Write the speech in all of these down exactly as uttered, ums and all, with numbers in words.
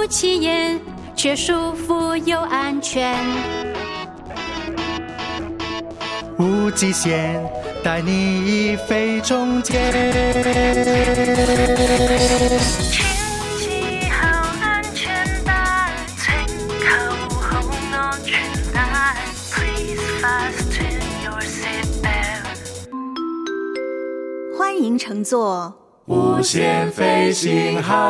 起眼，却舒服又安全。 无极限，带你飞中间。 牵系好安全带，请扣好安全帶 Please fasten your seatbelt。 欢迎乘坐无限飞行号，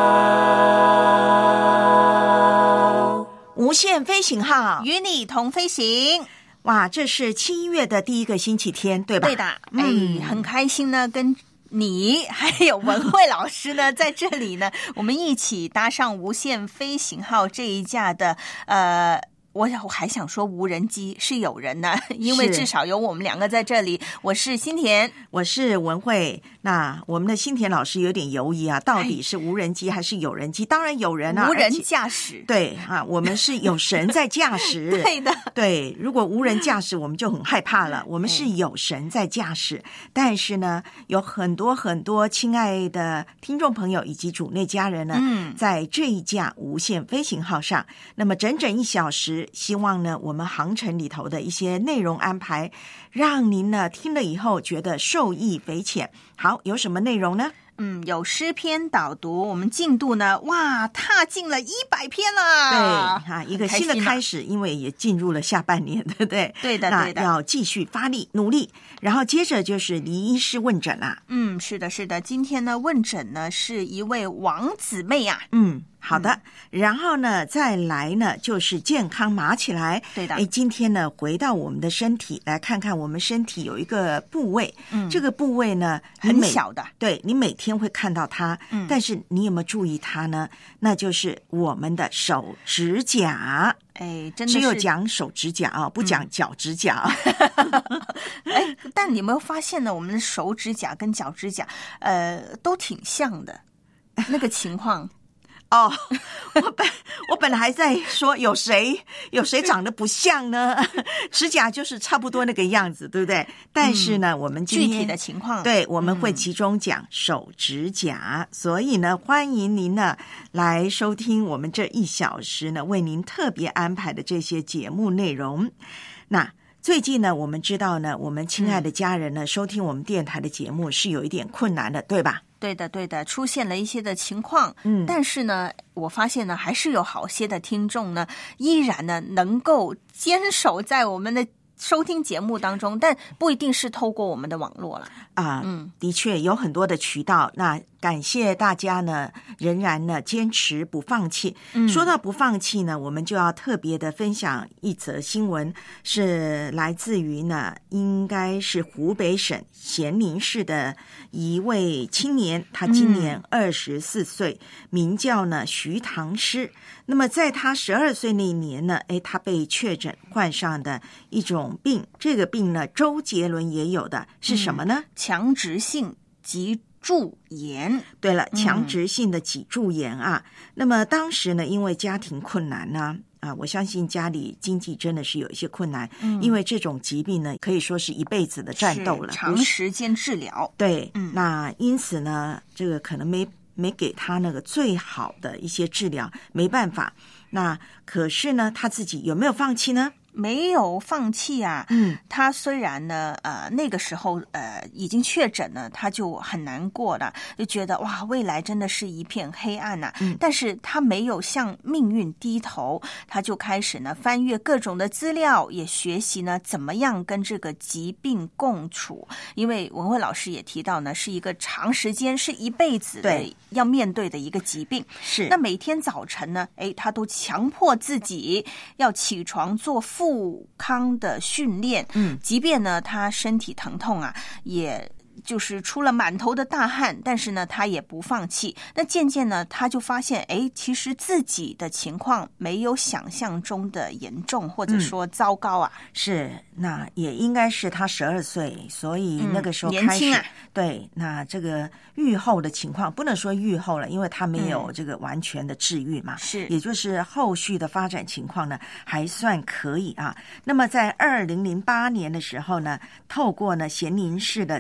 无限飞行号， 与你同飞行。 哇，这是七月的第一个星期天，对吧？ 对的， 嗯、 哎，很开心呢，跟你还有文慧老师呢，在这里呢，我们一起搭上无限飞行号这一架的呃。我我还想说无人机是有人的，因为至少有我们两个在这里。我是新田， 我是文慧。那我们的新田老师有点犹豫啊，到底是无人机还是有人机？当然有人啊， 无人驾驶。 对啊，我们是有神在驾驶。 对的， 对。如果无人驾驶，我们就很害怕了。我们是有神在驾驶，但是呢，有很多很多亲爱的听众朋友以及主内家人呢，嗯，在这一架无限飞行号上，那么整整一小时。希望呢，我们航程里头的一些内容安排，让您呢听了以后觉得受益匪浅。好，有什么内容呢？ 嗯，有诗篇导读，我们进度呢，哇，踏进了一百篇了。 对啊，一个新的开始，因为也进入了下半年，对不对？ 对的，对的， 那要继续发力努力。然后接着就是黎医师问诊啦。 嗯，是的，是的，今天呢问诊呢是一位王姊妹啊。 嗯。好的、嗯、然后呢再来呢就是健康码起来。 对的。 诶，今天呢回到我们的身体，来看看我们身体有一个部位，嗯，这个部位呢很小的， 对，你每天会看到它，嗯，但是你有没有注意它呢？那就是我们的手指甲。 哎，真的是只有讲手指甲啊，不讲脚指甲。 哎，但你有没有发现呢？我们的手指甲跟脚指甲，呃，都挺像的，那个情况。 哦，我本我本来还在说有谁有谁长得不像呢？指甲就是差不多那个样子，对不对？但是呢，嗯、我们今天具体的情况， 对，我们会集中讲手指甲，嗯、所以呢，欢迎您呢来收听我们这一小时呢为您特别安排的这些节目内容。那最近呢，我们知道呢，我们亲爱的家人呢、嗯、收听我们电台的节目是有一点困难的，对吧？ 对的，对的，出现了一些的情况，嗯，但是呢，我发现呢，还是有好些的听众呢，依然呢能够坚守在我们的收听节目当中，但不一定是透过我们的网络了啊。嗯，的确有很多的渠道。那感谢大家呢，仍然呢坚持不放弃。嗯，说到不放弃呢，我们就要特别的分享一则新闻，是来自于呢，应该是湖北省咸宁市的一位青年，他今年二十四岁，嗯、名叫呢徐唐诗。那么在他十二岁那一年呢，诶，他被确诊患上的一种病，这个病呢，周杰伦也有的，是什么呢？ 嗯、强直性脊柱炎。 对了，强直性的脊柱炎啊。嗯、那么当时呢，因为家庭困难呢、啊，啊，我相信家里经济真的是有一些困难，嗯、因为这种疾病呢，可以说是一辈子的战斗了， 长时间治疗。 对，嗯，那因此呢，这个可能没。没给他那个最好的一些治疗，没办法。那可是呢，他自己有没有放弃呢？ 没有放弃啊。 嗯， 他虽然呢，呃，那个时候呃已经确诊了，他就很难过了，就觉得哇，未来真的是一片黑暗呐、啊。嗯，但是他没有向命运低头，他就开始呢翻阅各种的资料，也学习呢怎么样跟这个疾病共处。因为文慧老师也提到呢，是一个长时间、是一辈子的要面对的一个疾病。 是， 那每天早晨呢，哎，他都强迫自己要起床做复康的训练，嗯，即便呢他身体疼痛啊，也就是出了满头的大汗，但是呢他也不放弃。那渐渐呢他就发现，哎，其实自己的情况没有想象中的严重或者说糟糕啊。 嗯、是，那也应该是他十二岁，所以那个时候开始、 嗯、年轻啊。 对，那这个愈后的情况不能说愈后了，因为他没有这个完全的治愈嘛， 是、嗯， 也就是后续的发展情况呢还算可以啊。那么在二零零八年的时候呢，透过呢咸宁市的残联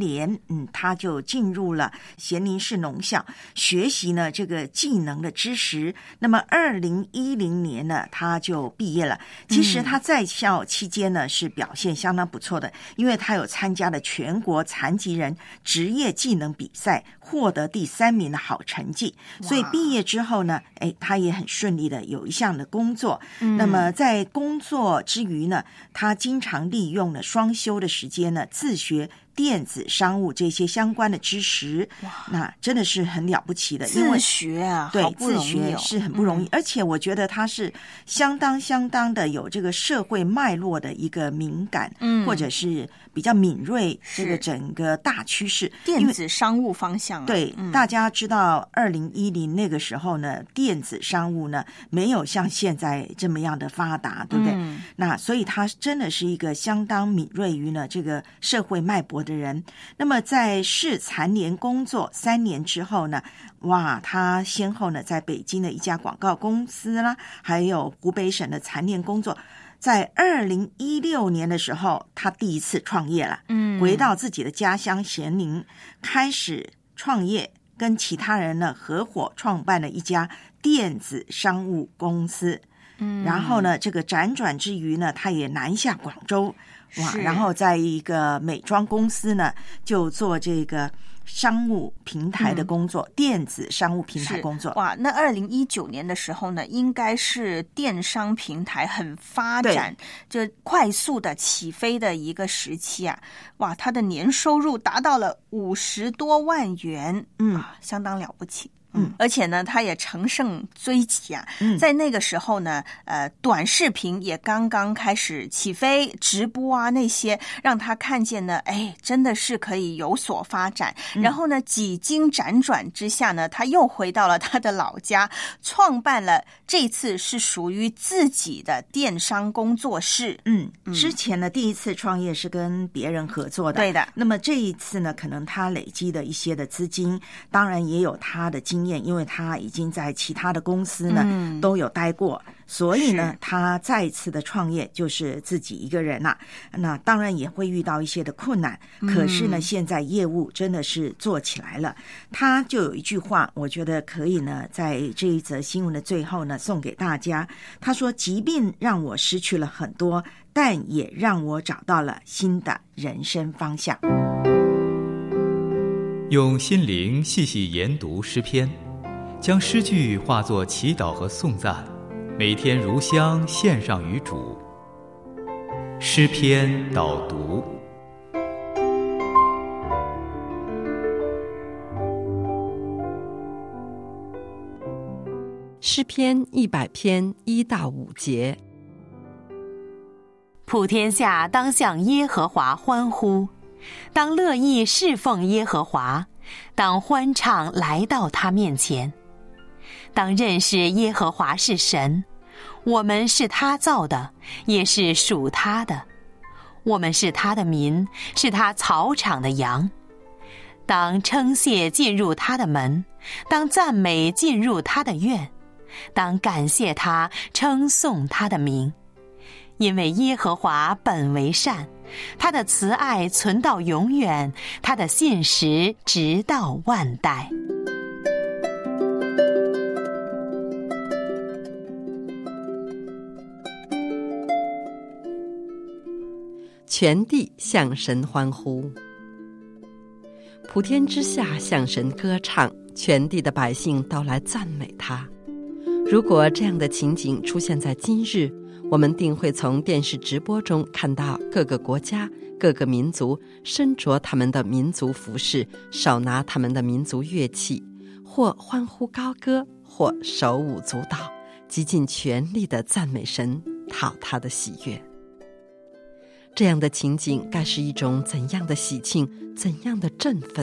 年，嗯，他就进入了咸宁市农校学习呢这个技能的知识。那么二零一零年呢，他就毕业了。其实他在校期间呢是表现相当不错的，因为他有参加了全国残疾人职业技能比赛，获得第三名的好成绩。所以毕业之后呢，哎，他也很顺利的有一项的工作。嗯、那么在工作之余呢，他经常利用了双休的时间呢，自学电子商务这些相关的知识。那真的是很了不起的，因为自学啊， 对， 好不容易哦， 自学是很不容易、嗯、而且我觉得他是相当相当的有这个社会脉络的一个敏感，嗯，或者是比较敏锐这个整个大趋势电子商务方向、啊、 对、嗯、大家知道二零一零那个时候呢，电子商务呢没有像现在这么样的发达，对不对、嗯、那所以他真的是一个相当敏锐于呢这个社会脉搏的人。那么在市残联工作三年之后呢，哇，他先后呢在北京的一家广告公司啦，还有湖北省的残联工作。在二零一六年的时候，他第一次创业了，嗯，回到自己的家乡咸宁，开始创业，跟其他人呢合伙创办了一家电子商务公司。嗯，然后呢，这个辗转之余呢，他也南下广州，哇，然后在一个美妆公司呢，就做这个商务平台的工作、嗯、电子商务平台工作。 哇，那二零一九年的时候呢，应该是电商平台很发展，就快速的起飞的一个时期啊！哇，他的年收入达到了五十多万元，嗯、啊，相当了不起。嗯，而且呢，他也乘胜追击啊、嗯，在那个时候呢，呃，短视频也刚刚开始起飞，直播啊那些让他看见呢，哎，真的是可以有所发展。嗯、然后呢，几经辗转之下呢，他又回到了他的老家，创办了这次是属于自己的电商工作室。 嗯，嗯之前呢，第一次创业是跟别人合作的， 对的。 那么这一次呢，可能他累积的一些的资金，当然也有他的经验。因为他已经在其他的公司呢、嗯、都有待过，所以呢他再一次的创业就是自己一个人啦、啊。那当然也会遇到一些的困难，可是呢、嗯、现在业务真的是做起来了。他就有一句话，我觉得可以呢在这一则新闻的最后呢送给大家。他说，疾病让我失去了很多，但也让我找到了新的人生方向。 用心灵细细研读诗篇，将诗句化作祈祷和颂赞，每天如香献上于主。诗篇导读。 诗篇一百篇一到五节。 普天下当向耶和华欢呼，当乐意侍奉耶和华，当欢唱来到他面前，当认识耶和华是神，我们是他造的，也是属他的，我们是他的民，是他草场的羊。当称谢进入他的门，当赞美进入他的院，当感谢他，称颂他的名。因为耶和华本为善，他的慈爱存到永远，他的信实直到万代。 全地向神欢呼，普天之下向神歌唱，全地的百姓都来赞美他。如果这样的情景出现在今日，我们定会从电视直播中看到各个国家、各个民族身着他们的民族服饰，手拿他们的民族乐器，或欢呼高歌，或手舞足蹈，极尽全力地赞美神，讨他的喜悦。这样的情景该是一种怎样的喜庆，怎样的振奋？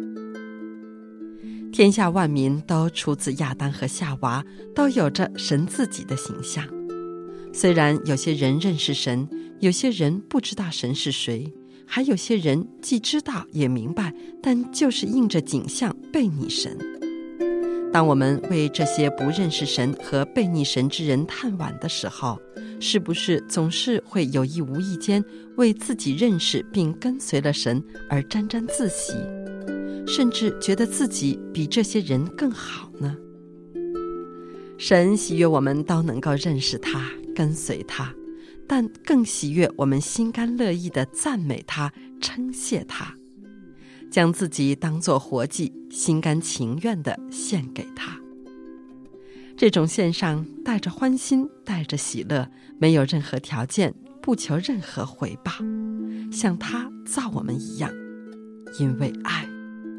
天下万民都出自亚当和夏娃，都有着神自己的形象。虽然有些人认识神，有些人不知道神是谁，还有些人既知道也明白，但就是应着景象背逆神。当我们为这些不认识神和背逆神之人叹惋的时候， 是不是总是会有意无意间为自己认识并跟随了神而沾沾自喜，甚至觉得自己比这些人更好呢？神喜悦我们都能够认识他，跟随他，但更喜悦我们心甘乐意地赞美他，称谢他，将自己当作活祭，心甘情愿地献给他。这种献上带着欢心，带着喜乐，没有任何条件，不求任何回报，像他造我们一样，因为爱。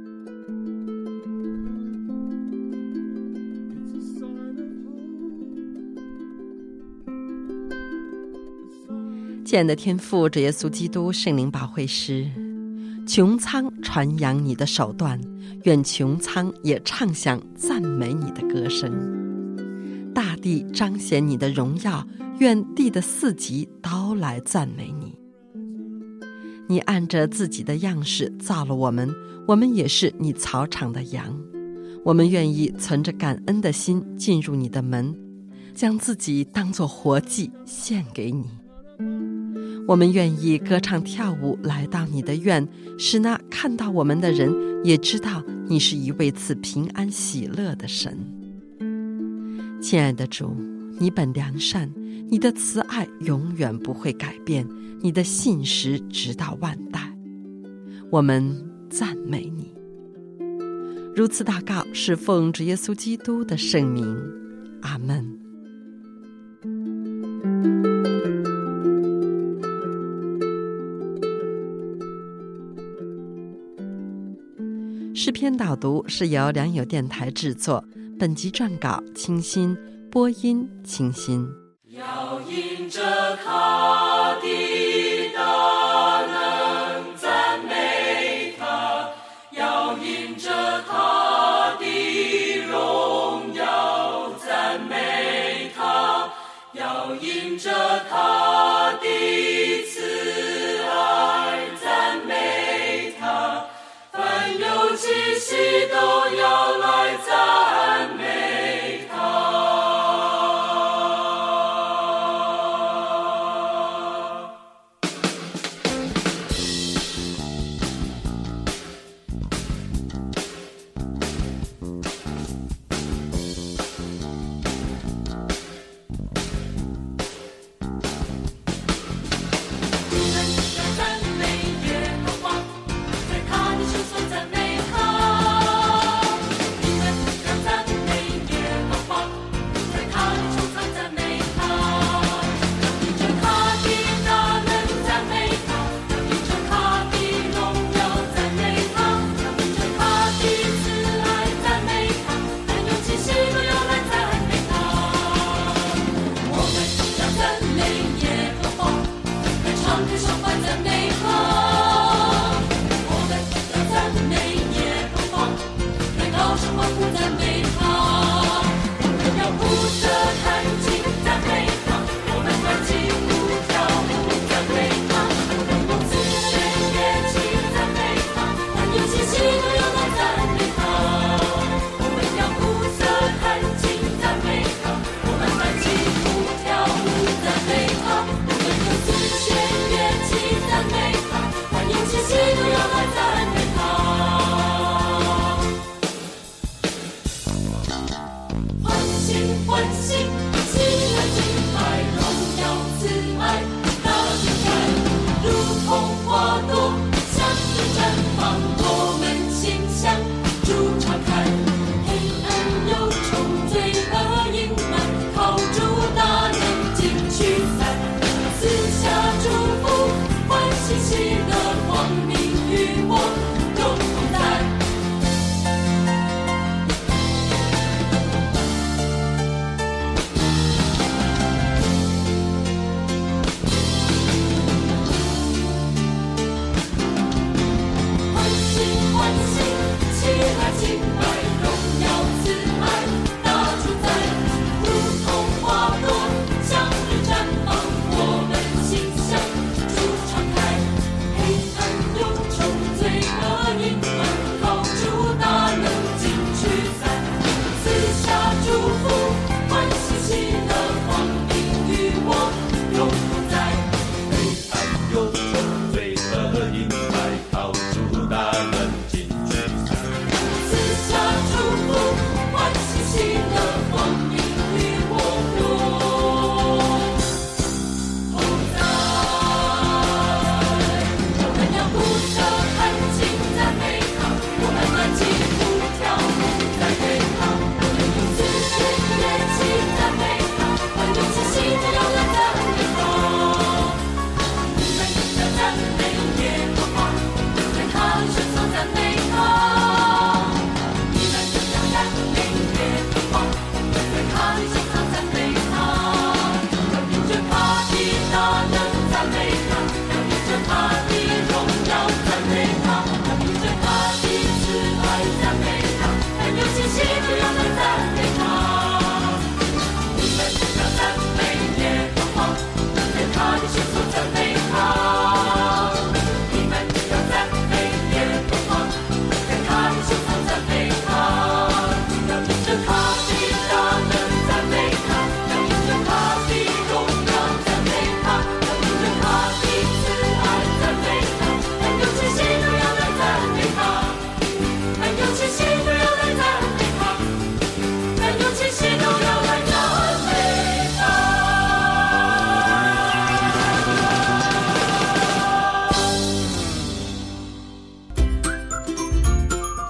亲爱的天父，主耶稣基督圣灵保惠师，穹苍传扬你的手段，愿穹苍也唱响赞美你的歌声。大地彰显你的荣耀，愿地的四极都来赞美你。你按着自己的样式造了我们，我们也是你草场的羊。我们愿意存着感恩的心进入你的门，将自己当作活祭献给你。我们愿意歌唱跳舞来到你的院，使那看到我们的人也知道你是一位赐平安喜乐的神。亲爱的主，你本良善，你的慈爱永远不会改变，你的信实直到万代。我们赞美你。如此祷告，是奉主耶稣基督的圣名，阿们。诗篇导读是由良友电台制作，本集撰稿清新，播音清新。 要因着他的大能赞美他，要因着他的荣耀赞美他，要因着他的慈爱赞美他，凡有气息都要来赞美他。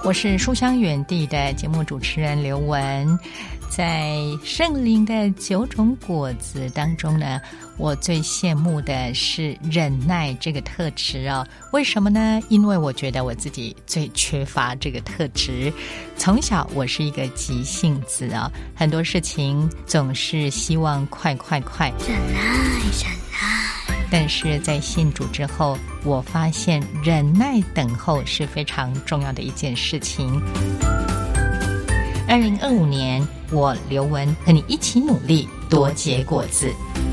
我是书香园地的节目主持人刘雯。在圣灵的九种果子当中呢，我最羡慕的是忍耐这个特质哦。为什么呢？因为我觉得我自己最缺乏这个特质。从小我是一个急性子哦，很多事情总是希望快快快，忍耐忍耐。但是在信主之后，我发现忍耐等候是非常重要的一件事情。二零二五年，我刘雯和你一起努力，多结果子。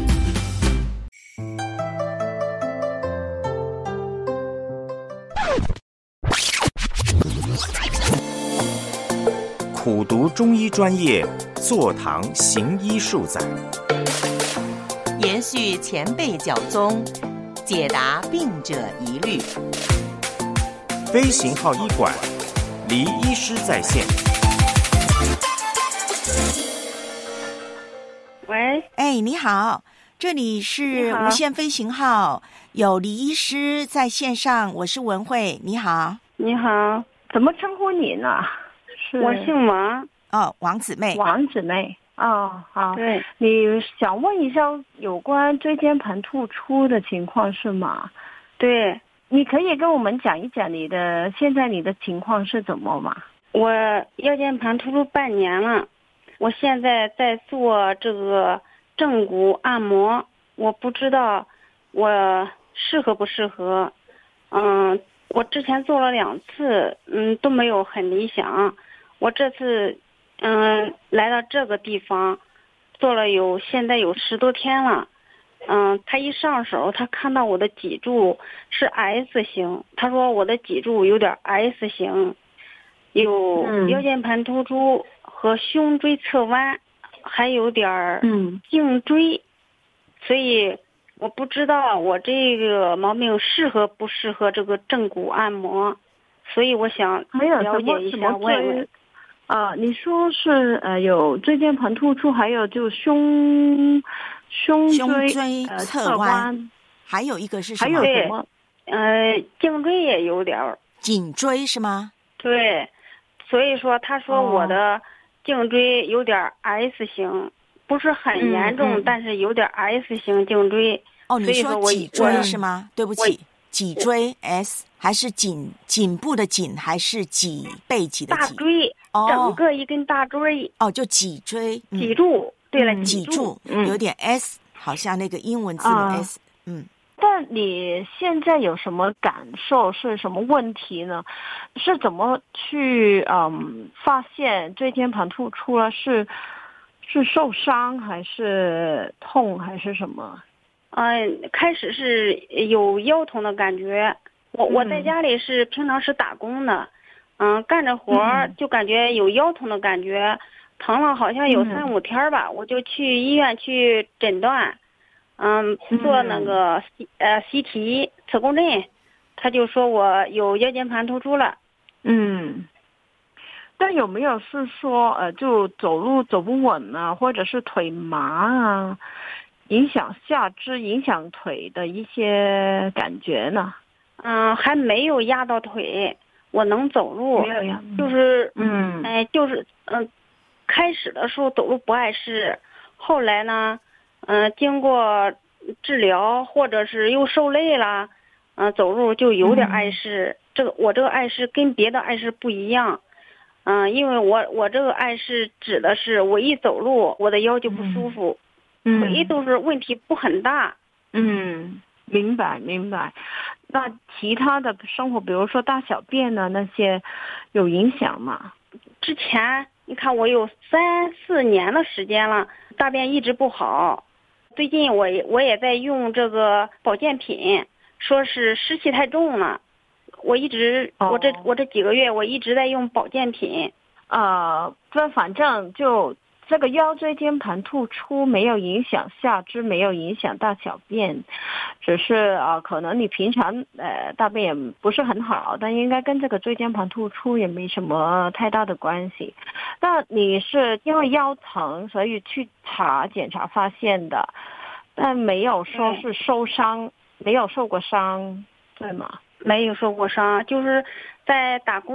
苦读中医专业，坐堂行医数载， 延续前辈教宗，解答病者疑虑。 飞行号医馆，黎医师在线。 喂，哎，你好，这里是无线飞行号，有黎医师在线上，我是文慧，你好。 你好，怎么称呼你呢？是我姓王。 哦，王姊妹。 王姊妹。哦，好。 对， 你想问一下有关椎间盘突出的情况是吗？对，你可以跟我们讲一讲你的现在你的情况是怎么吗？ 我腰间盘突出半年了。我现在在做这个正骨按摩，我不知道我适合不适合。嗯，我之前做了两次，嗯，都没有很理想。我这次，嗯，来到这个地方，做了有现在有十多天了。嗯，他一上手，他看到我的脊柱是 S 型，他说我的脊柱有点 S 型，有腰间盘突出。和胸椎侧弯，还有点儿颈椎，所以我不知道我这个毛病适合不适合这个正骨按摩，所以我想了解一下问问。 啊、呃，你说是呃有椎间盘突出，还有就胸胸椎, 胸椎呃侧弯，还有一个是什么？ 还有什么？ 呃，颈椎也有点儿。 颈椎是吗？ 对，所以说他说我的。哦颈椎有点 S 型，不是很严重，嗯嗯、但是有点 S 型颈椎。 哦，你说脊椎是吗？对不起，脊椎 S 还是颈颈部的颈，还是脊背脊的脊？ 大椎，哦、整个一根大椎。 哦，就脊椎， 嗯、脊柱。对了， 脊柱、嗯、有点 S， 好像那个英文字母 S。啊、嗯。 但你现在有什么感受？是什么问题呢？是怎么去嗯发现椎间盘突出了？是是受伤还是痛还是什么？ 嗯、呃，开始是有腰痛的感觉。我、嗯、我在家里是平常是打工的，嗯，干着活儿就感觉有腰痛的感觉，疼了好像有三五天吧，嗯、我就去医院去诊断。嗯，做那个、嗯、呃 C T 磁共振，他就说我有腰间盘突出了。 嗯，但有没有是说呃，就走路走不稳啊，或者是腿麻啊，影响下肢、影响腿的一些感觉呢？ 嗯，还没有压到腿，我能走路， 没有压， 就是嗯， 哎、呃，就是嗯、呃，开始的时候走路不碍事，后来呢。嗯、呃，经过治疗或者是又受累了，嗯、呃，走路就有点碍事。嗯、这个我这个碍事跟别的碍事不一样，嗯、呃，因为我我这个碍事指的是我一走路我的腰就不舒服， 嗯， 腿都是问题不很大。 嗯，明白明白。那其他的生活，比如说大小便呢那些，有影响吗？ 之前你看我有三四年的时间了，大便一直不好。最近我我也在用这个保健品，说是湿气太重了。我一直、哦、我这我这几个月我一直在用保健品。 呃，这反正就这个腰椎间盘突出没有影响下肢，没有影响大小便，只是啊、呃，可能你平常呃大便也不是很好，但应该跟这个椎间盘突出也没什么太大的关系。那你是因为腰疼所以去查检查发现的，但没有说是受伤，没有受过伤，对吗？ 没有受过伤，就是在打工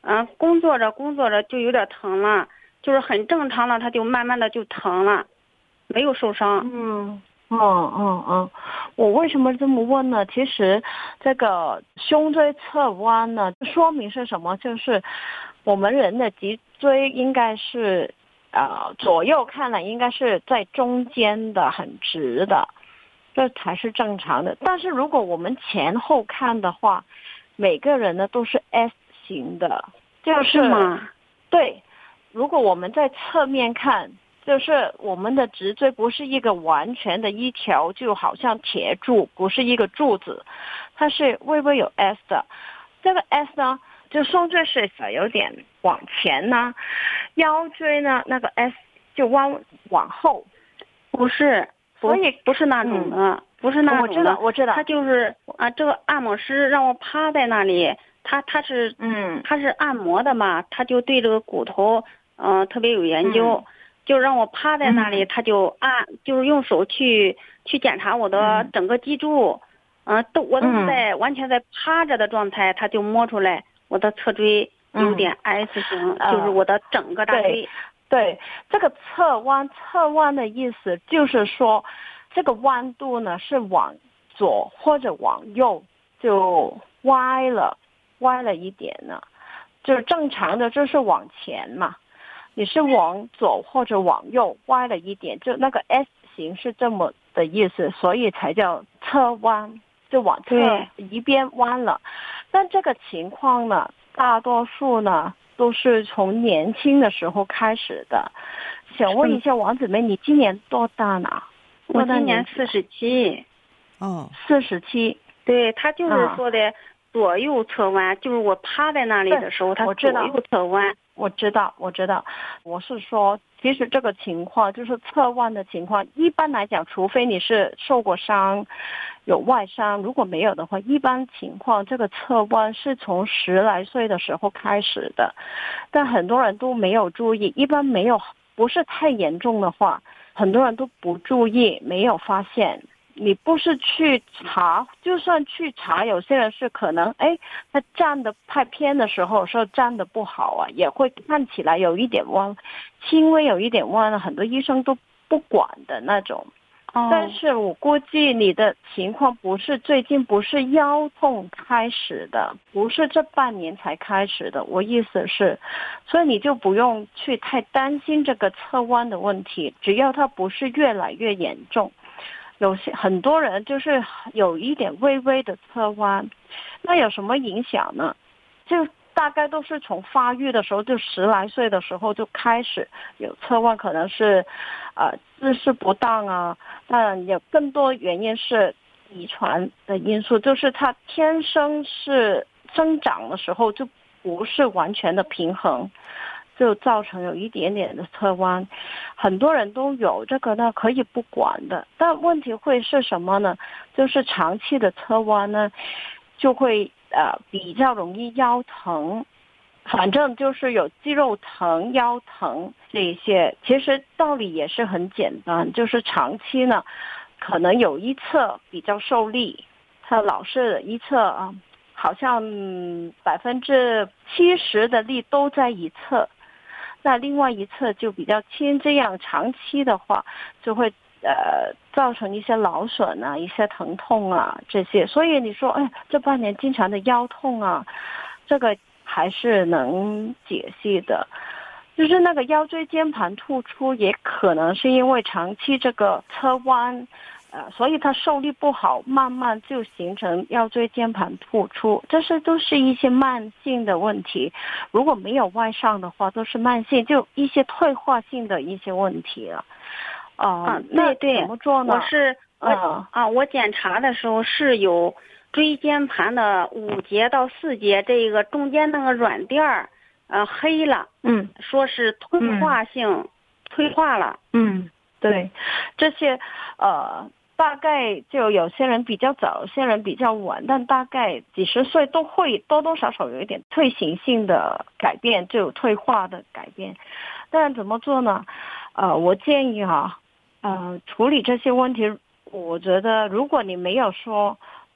嗯、呃，工作着工作着就有点疼了，就是很正常了，它就慢慢的就疼了，没有受伤。 嗯。嗯嗯嗯，我为什么这么问呢？其实这个胸椎侧弯呢，说明是什么？就是我们人的脊椎应该是呃左右看来应该是在中间的，很直的，这才是正常的。但是如果我们前后看的话，每个人呢都是 S 型的，就是， 是吗？ 对，如果我们在侧面看。就是我们的脊椎不是一个完全的一条，就好像铁柱，不是一个柱子，它是微微有 S 的。这个 S 呢，就胸椎是有点往前呢，腰椎呢那个 S 就弯往后， 不是，所以不是那种的，嗯、不是那种的。 我知道，我知道。 他就是啊，这个按摩师让我趴在那里，他他是嗯， 他是按摩的嘛，他就对这个骨头嗯、呃、特别有研究。嗯，就让我趴在那里，他就按，就是用手去去检查我的整个脊柱，嗯、呃，都我都是在、嗯、完全在趴着的状态，他就摸出来我的侧椎有点 S 型，嗯、就是我的整个大椎。 对，对，这个侧弯，侧弯的意思就是说，这个弯度呢是往左或者往右就歪了，歪了一点呢，就是正常的就是往前嘛。你是往左或者往右歪了一点，就那个 S 型是这么的意思，所以才叫侧弯，就往侧一边弯了。但这个情况呢，大多数呢都是从年轻的时候开始的。想问一下王姊妹，你今年多大呢？ 我今年四十七。 哦， 四十七。 对，他就是说的左右侧弯，就是我趴在那里的时候，他左右侧弯。 我知道，我知道，我是说，其实这个情况就是侧弯的情况。一般来讲，除非你是受过伤，有外伤，如果没有的话，一般情况这个侧弯是从十来岁的时候开始的。但很多人都没有注意，一般没有，不是太严重的话，很多人都不注意，没有发现。你不是去查，就算去查，有些人是可能，哎，他站的太偏的时候，有时候站的不好啊，也会看起来有一点弯，轻微有一点弯了，很多医生都不管的那种。哦、但是我估计你的情况不是最近不是腰痛开始的，不是这半年才开始的，我意思是，所以你就不用去太担心这个侧弯的问题，只要它不是越来越严重。有些很多人就是有一点微微的侧弯，那有什么影响呢？就大概都是从发育的时候，就十来岁的时候就开始有侧弯，可能是呃姿势不当啊，当然有更多原因是遗传的因素，就是他天生是生长的时候就不是完全的平衡，就造成有一点点的侧弯。很多人都有这个呢，可以不管的，但问题会是什么呢？就是长期的侧弯呢，就会呃比较容易腰疼，反正就是有肌肉疼、腰疼这些。其实道理也是很简单，就是长期呢，可能有一侧比较受力，它老是一侧啊，好像百分之七十的力都在一侧。那另外一侧就比较轻，这样长期的话就会呃造成一些劳损啊，一些疼痛啊这些。所以你说，哎，这半年经常的腰痛啊，这个还是能解析的。就是那个腰椎间盘突出，也可能是因为长期这个侧弯。呃，所以它受力不好，慢慢就形成腰椎间盘突出，这是都是一些慢性的问题。如果没有外伤的话，都是慢性，就一些退化性的一些问题了。呃、 啊，对对， 怎么做呢？ 我是我、 嗯、 啊，我检查的时候是有椎间盘的五节到四节，这个中间那个软垫儿呃黑了， 嗯， 说是退化性、嗯、退化了， 嗯，对，这些呃。大概就有些人比较早，有些人比较晚，但大概几十岁都会多多少少有一点退行性的改变，就有退化的改变。但怎么做呢？呃，我建议哈、啊，呃，处理这些问题，我觉得如果你没有说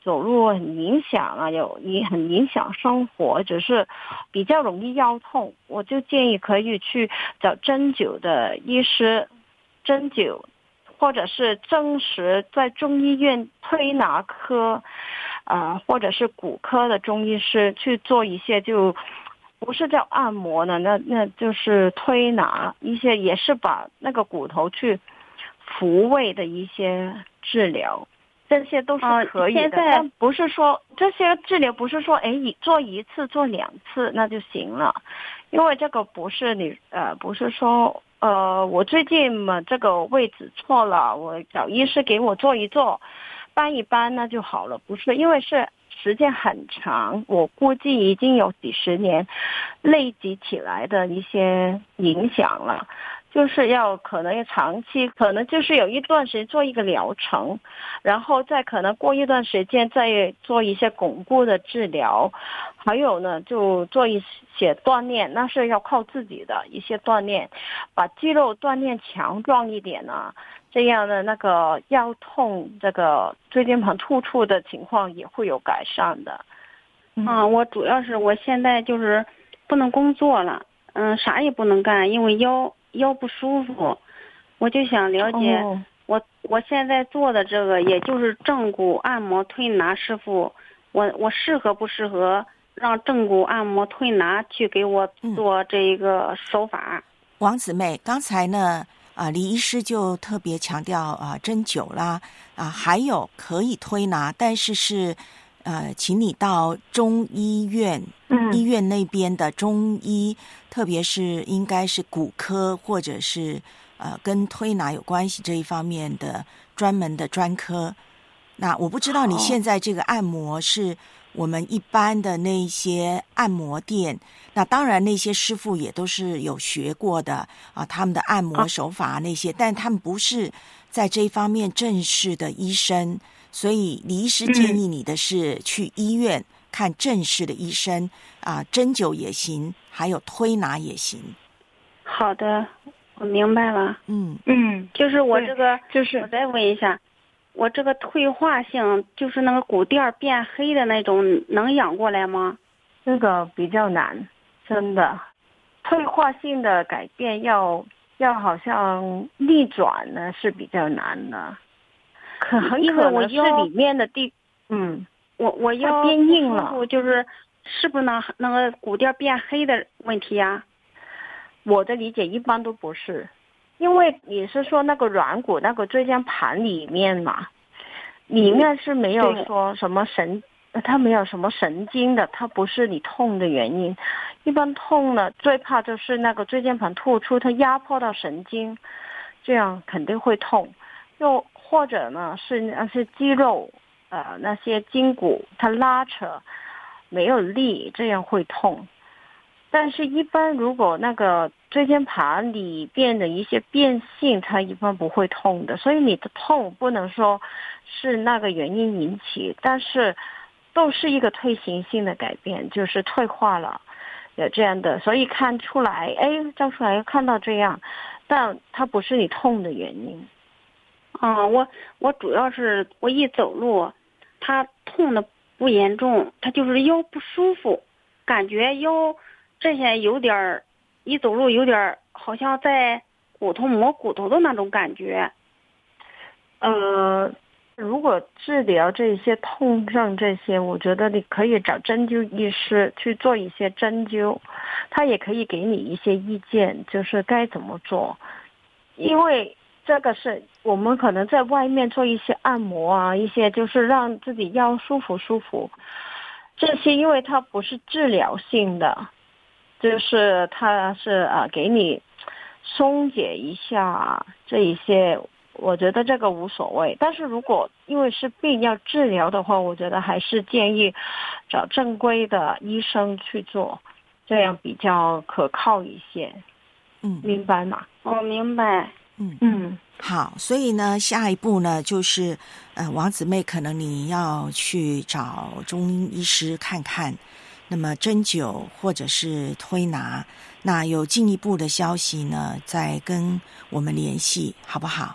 走路很影响啊，有也很影响生活，只是比较容易腰痛，我就建议可以去找针灸的医师，针灸或者是正实在中医院推拿科，呃，或者是骨科的中医师去做一些，就不是叫按摩呢，那那就是推拿一些，也是把那个骨头去复位的一些治疗，这些都是可以的。哦、但不是说这些治疗不是说哎做一次做两次那就行了，因为这个不是你呃不是说。呃，我最近嘛，这个位置错了，我找医师给我做一做，搬一搬那就好了。不是，因为是时间很长，我估计已经有几十年累积起来的一些影响了，就是要可能要长期，可能就是有一段时间做一个疗程，然后再可能过一段时间再做一些巩固的治疗，还有呢就做一些锻炼，那是要靠自己的一些锻炼，把肌肉锻炼强壮一点啊，这样的那个腰痛这个椎间盘突出的情况也会有改善的。 嗯、啊，我主要是我现在就是不能工作了，嗯，啥也不能干，因为腰腰不舒服，我就想了解，哦、我我现在做的这个也就是正骨按摩推拿师傅，我我适合不适合让正骨按摩推拿去给我做这个手法？ 嗯、王姊妹，刚才呢，啊、呃，李医师就特别强调啊、呃，针灸啦，啊、呃，还有可以推拿，但是是呃，请你到中医院，嗯、医院那边的中医，特别是应该是骨科或者是呃跟推拿有关系这一方面的专门的专科。那我不知道你现在这个按摩是我们一般的那些按摩店，那当然那些师傅也都是有学过的啊，他们的按摩手法那些，但他们不是在这一方面正式的医生，所以李医师建议你的是去医院看正式的医生啊，针灸也行，还有推拿也行。 好的，我明白了。 嗯嗯，就是我这个，就是我再问一下。我这个退化性就是那个骨垫变黑的那种，能养过来吗？ 这个比较难，真的。退化性的改变要要好像逆转呢是比较难的，可很可能是里面的地，嗯， 我我腰变硬了， 就是是不是那那个骨垫变黑的问题呀、啊？ 我的理解一般都不是。因为你是说那个软骨那个椎间盘里面嘛，里面是没有说什么神，它没有什么神经的，它不是你痛的原因。一般痛呢，最怕就是那个椎间盘突出，它压迫到神经，这样肯定会痛。又或者呢是那些肌肉，呃那些筋骨它拉扯没有力，这样会痛。但是一般如果那个椎间盘里边的一些变性，它一般不会痛的，所以你的痛不能说是那个原因引起，但是都是一个退行性的改变，就是退化了，有这样的，所以看出来，哎，照出来看到这样，但它不是你痛的原因。 啊，我我主要是我一走路，它痛的不严重，它就是腰不舒服，感觉腰这些有点一走路有点好像在骨头磨骨头的那种感觉。 呃，如果治疗这些痛症这些，我觉得你可以找针灸医师去做一些针灸，他也可以给你一些意见，就是该怎么做。因为这个是我们可能在外面做一些按摩啊，一些就是让自己腰舒服舒服，这些因为它不是治疗性的，就是它是啊给你松解一下这一些，我觉得这个无所谓。但是如果因为是病要治疗的话，我觉得还是建议找正规的医生去做，这样比较可靠一些。 嗯， 明白吗？ 我明白。 嗯嗯， 好，所以呢，下一步呢，就是呃，王姊妹可能你要去找中医师看看，那么针灸或者是推拿，那有进一步的消息呢，再跟我们联系，好不好？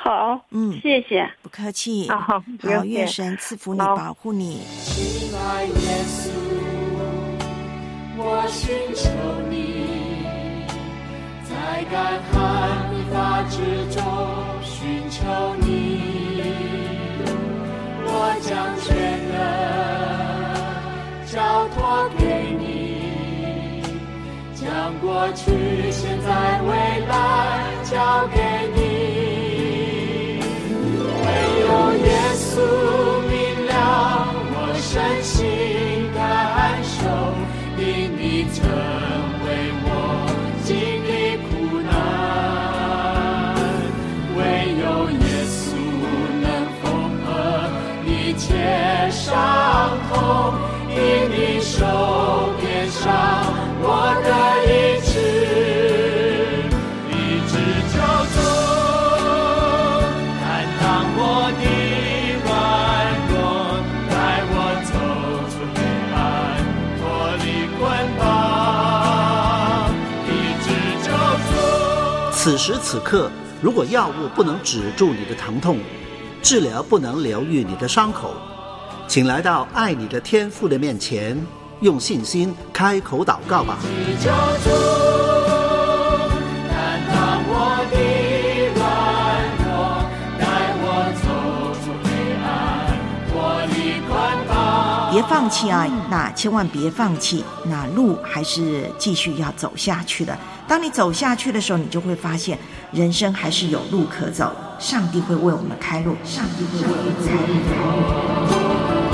好， 嗯， 谢谢， 不客气。 好， 好，愿神赐福你，保护你。 亲爱耶稣，我寻求你，在干旱疲乏之中寻求你，我将全人交托给你，将过去、现在、未来交给你。唯有耶稣明了我身心感受，因你曾为我经历苦难，唯有耶稣能缝合一切伤痛，因你受鞭伤，我的医治，医治救主。 此时此刻，如果药物不能止住你的疼痛，治疗不能疗愈你的伤口，请来到爱你的天父的面前，用信心开口祷告吧。 别放弃啊，那千万别放弃，那路还是继续要走下去的。当你走下去的时候，你就会发现人生还是有路可走，上帝会为我们开路，上帝会为我们开路。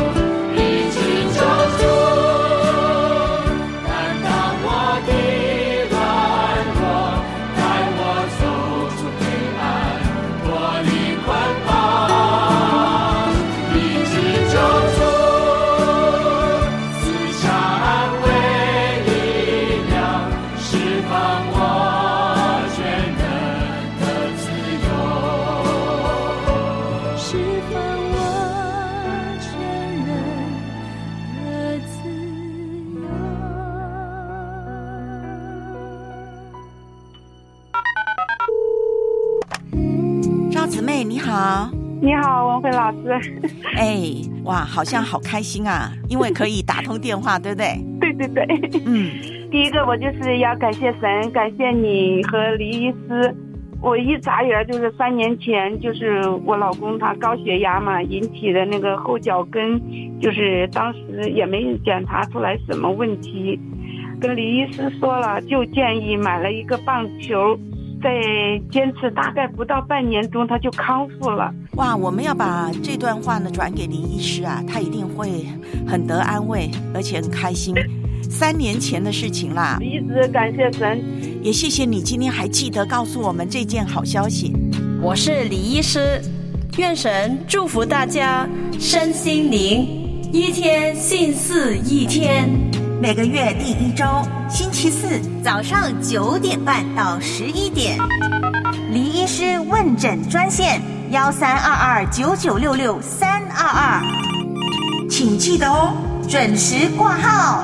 你好， 你好，文慧老师。 哎，哇，好像好开心啊，因为可以打通电话，对不对？ 对对对， 嗯， 第一个我就是要感谢神，感谢你和黎医师。我一眨眼就是三年前，就是我老公他高血压嘛引起的那个后脚跟，就是当时也没检查出来什么问题，跟黎医师说了，就建议买了一个棒球。在坚持大概不到半年中，他就康复了。 哇，我们要把这段话呢转给林医师啊，他一定会很得安慰，而且很开心。三年前的事情啦， 一直感谢神， 也谢谢你今天还记得告诉我们这件好消息。 我是李医师，愿神祝福大家身心灵一天信似一天。 每个月第一周星期四早上九点半到十一点，黎医师问诊专线幺三二二九九六六三二二，请记得哦，准时挂号。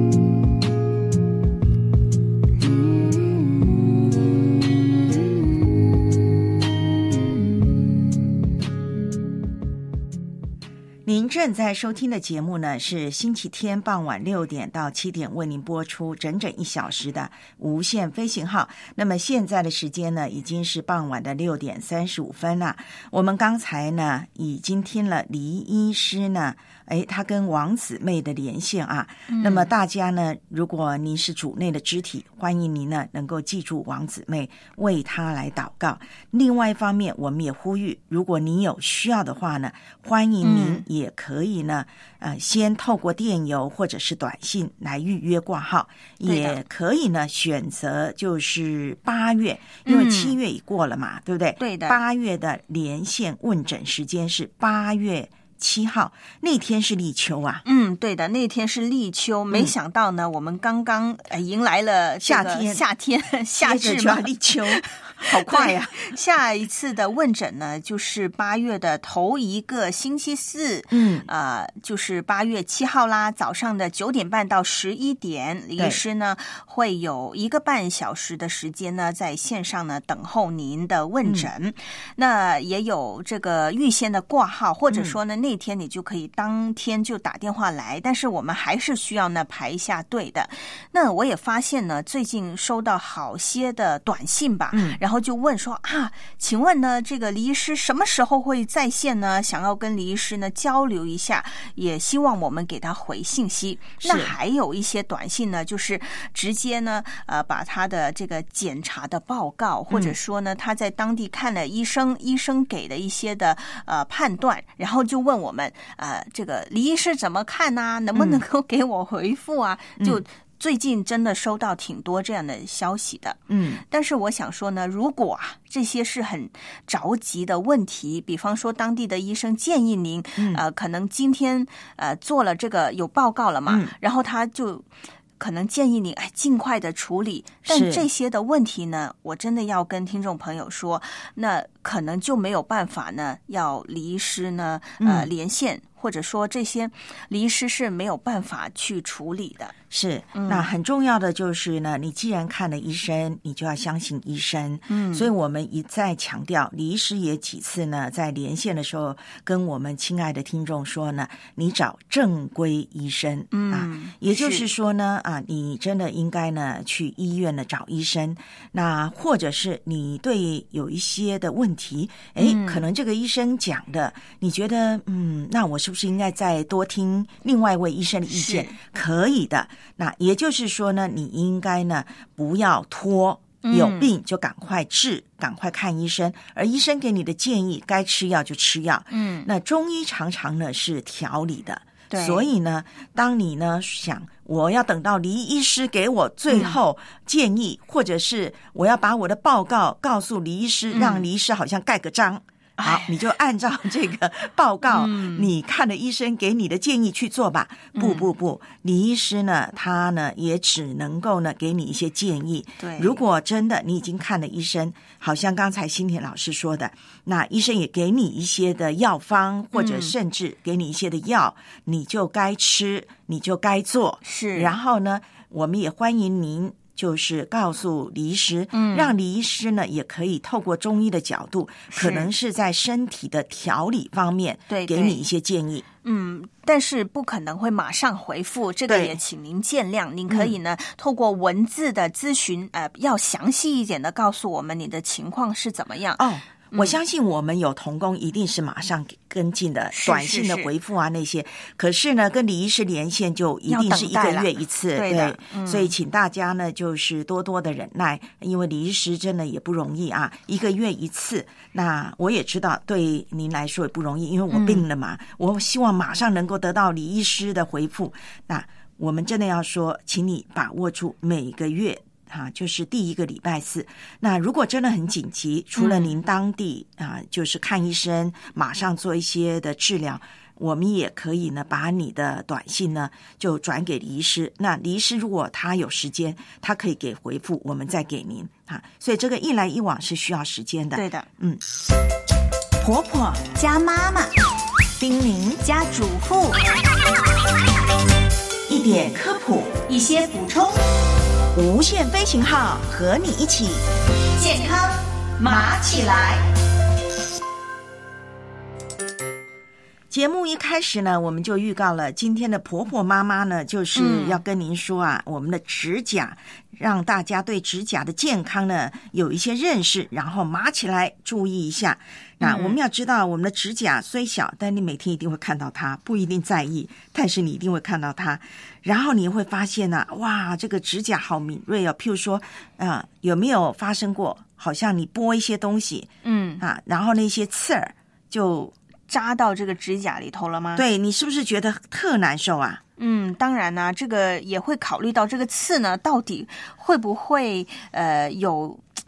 您正在收听的节目呢，是星期天傍晚六点到七点为您播出整整一小时的无限飞行号。那么现在的时间呢，已经是傍晚的六点三十五分了。我们刚才呢，已经听了黎医师呢，哎，他跟王姊妹的连线啊。嗯、那么大家呢，如果您是主内的肢体，欢迎您呢能够记住王姊妹，为他来祷告。另外一方面，我们也呼吁，如果您有需要的话呢，欢迎您也也可以呢，呃，先透过电邮或者是短信来预约挂号，也可以呢选择就是八月，因为七月已过了嘛，嗯、对不对？ 对的。 八月的连线问诊时间是八月七号，那天是立秋啊。 嗯，对的，那天是立秋，没想到呢，嗯、我们刚刚呃迎来了夏天， 夏天夏至就要立秋。好快呀、 啊！下一次的问诊呢，就是八月的头一个星期四， 嗯， 呃，就是八月七号啦，早上的九点半到十一点，李医师呢会有一个半小时的时间呢，在线上呢等候您的问诊。嗯、那也有这个预先的挂号，或者说呢、嗯、那天你就可以当天就打电话来，但是我们还是需要呢排一下队的。那我也发现呢，最近收到好些的短信吧， 嗯， 然后然后就问说啊，请问呢，这个李医师什么时候会在线呢？想要跟李医师呢交流一下，也希望我们给他回信息。那还有一些短信呢，就是直接呢，呃，把他的这个检查的报告，或者说呢，他在当地看了医生，医生给的一些的呃判断，然后就问我们，呃，这个李医师怎么看啊？能不能够给我回复啊？ 嗯、 就。最近真的收到挺多这样的消息的， 嗯， 但是我想说呢，如果啊这些是很着急的问题，比方说当地的医生建议您， 嗯、 呃，可能今天呃做了这个有报告了嘛， 嗯、 然后他就可能建议你哎尽快的处理，但这些的问题呢，我真的要跟听众朋友说，那可能就没有办法呢，要李医师呢呃、嗯、连线。或者说这些李医师是没有办法去处理的。 是，那很重要的就是呢，你既然看了医生，你就要相信医生。 嗯， 所以我们一再强调，李医师也几次呢在连线的时候跟我们亲爱的听众说呢，你找正规医生。 嗯， 啊，也就是说呢，啊，你真的应该呢去医院呢找医生。那或者是你对有一些的问题，哎， 嗯、 可能这个医生讲的，你觉得嗯，那我是不是应该再多听另外一位医生的意见？可以的。那也就是说呢，你应该呢不要拖，有病就赶快治，嗯、赶快看医生，而医生给你的建议，该吃药就吃药。 嗯， 那中医常常呢是调理的， 对， 所以呢，当你呢想我要等到李医师给我最后建议，嗯、或者是我要把我的报告告诉李医师，嗯、让李医师好像盖个章。好，你就按照这个报告， 嗯、 你看了医生给你的建议去做吧。 嗯、 不不不，李医师呢，他呢也只能够呢给你一些建议。 对， 如果真的你已经看了医生，好像刚才新田老师说的，那医生也给你一些的药方，或者甚至给你一些的药，嗯、你就该吃，你就该做。 是， 然后呢，我们也欢迎您。就是告诉李医师， 嗯， 让李医师呢也可以透过中医的角度，可能是在身体的调理方面， 对， 给你一些建议。 嗯，但是不可能会马上回复，这个也请您见谅。您可以呢，嗯、透过文字的咨询，呃，要详细一点的告诉我们你的情况是怎么样。 哦。我相信我们有同工一定是马上跟进的，短信的回复啊那些。可是呢，跟李医师连线就一定是一个月一次， 对的。 对，所以请大家呢就是多多的忍耐，因为李医师真的也不容易啊，一个月一次。那我也知道对您来说也不容易，因为我病了嘛，嗯、我希望马上能够得到李医师的回复。那我们真的要说，请你把握住每个月。啊，就是第一个礼拜四。那如果真的很紧急，除了您当地、嗯、啊，就是看医生，马上做一些的治疗，我们也可以呢，把你的短信呢就转给李医师。那李医师如果他有时间，他可以给回复，我们再给您啊。所以这个一来一往是需要时间的。 对的， 嗯。 婆婆加妈妈，叮咛加嘱咐，一点科普，一些补充。 无限飞行号和你一起健康麻起来。 节目一开始呢，我们就预告了今天的婆婆妈妈呢，就是要跟您说啊，嗯、我们的指甲，让大家对指甲的健康呢有一些认识，然后麻起来注意一下。那我们要知道，我们的指甲虽小，但你每天一定会看到它，不一定在意，但是你一定会看到它。然后你会发现呢、啊，哇，这个指甲好敏锐哦。譬如说，啊、呃，有没有发生过，好像你剥一些东西， 嗯啊，然后那些刺儿就扎到这个指甲里头了吗？ 对，你是不是觉得特难受啊？ 嗯，当然呢、啊，这个也会考虑到这个刺呢，到底会不会呃有